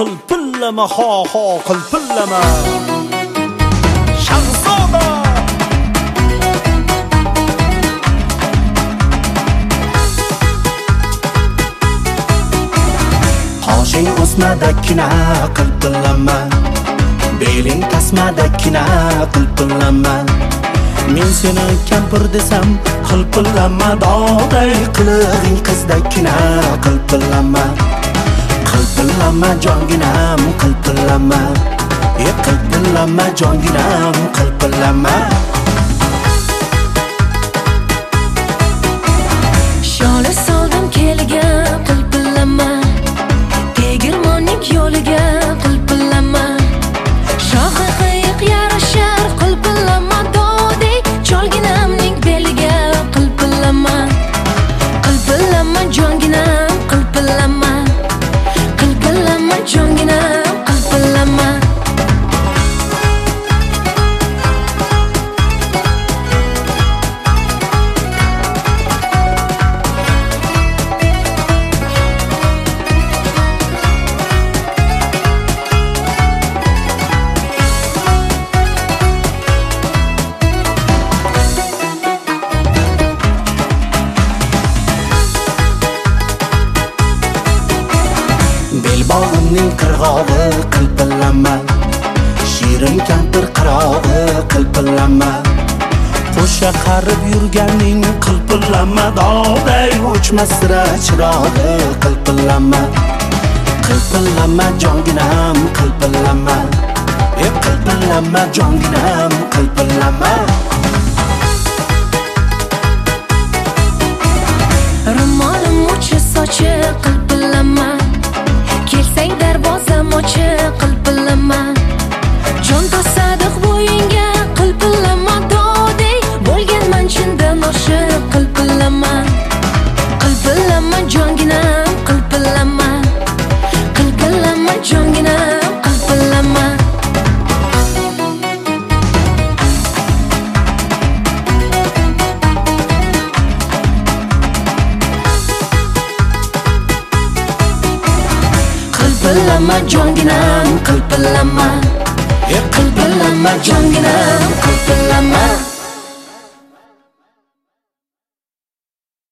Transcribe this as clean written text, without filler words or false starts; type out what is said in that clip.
qilpillama ha ha qilpillama Shahzoda Qoshing o'smadagina qilpillama Beling tasmadagina qilpillama Men seni kampir desam qilpillama Dog'day qilig'ing qizdagina qilpillama Qilpillama jonginam qilpillama qilpillama jonginam qilpillama Shola soldim keliga qilpillama Tegirmonning yo'liga qilpillama Shohi qiyiq yarashar qilpillama Dodey cholginamning beliga qilpillama Qilpillama jonginam qilpillama Qilpillama jonginam qilpillama Belbog'imning qirg'og'i qilpillama Shirin kampir qirog'i qilpillama Qo'sha qarib yurganing qilpillama Dog'day o'chmas sira chirog'i qilpillama Qilpillama jonginam qilpillama qilpillama jonginam qilpillama Ro'molim uchi sochi qilpillama Kelsang darvozam ochiq qilpillama Jon tosadiq bo'yinga qilpillama Dodey bo'lganman chindan oshiq qilpillama Qilpillama jonginam qilpillama Qilpillama jonginam qilpillama Qilpillama jonginam qilpillama qilpillama jonginam qilpillama